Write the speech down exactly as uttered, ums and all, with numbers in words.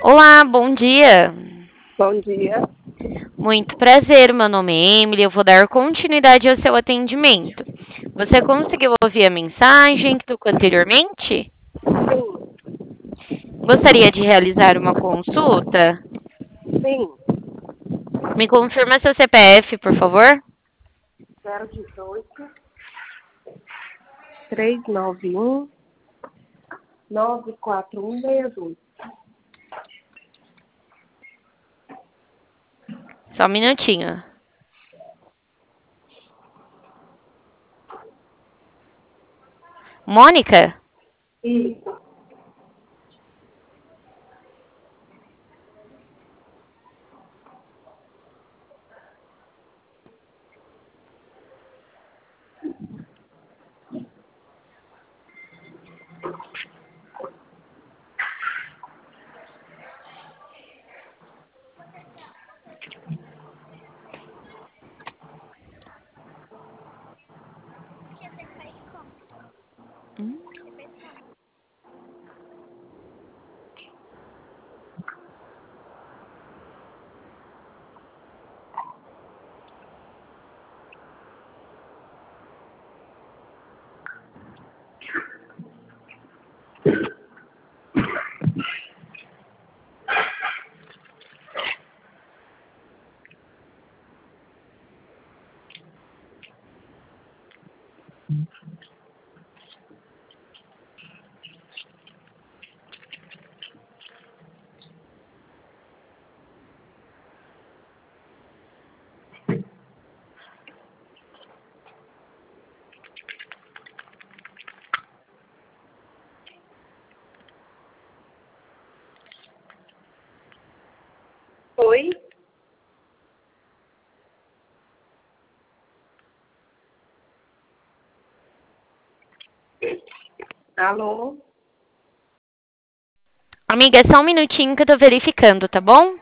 Olá, bom dia. Bom dia. Muito prazer, meu nome é Emily. Eu vou dar continuidade ao seu atendimento. Você conseguiu ouvir a mensagem que tocou anteriormente? Sim, Gostaria de realizar uma consulta? sim. Me confirma seu C P F, por favor. zero dezoito, três nove um, nove quatro um seis dois. Só um minutinho. Mônica? Isso. Oi? Alô? Amiga, é só um minutinho que eu tô verificando, tá bom?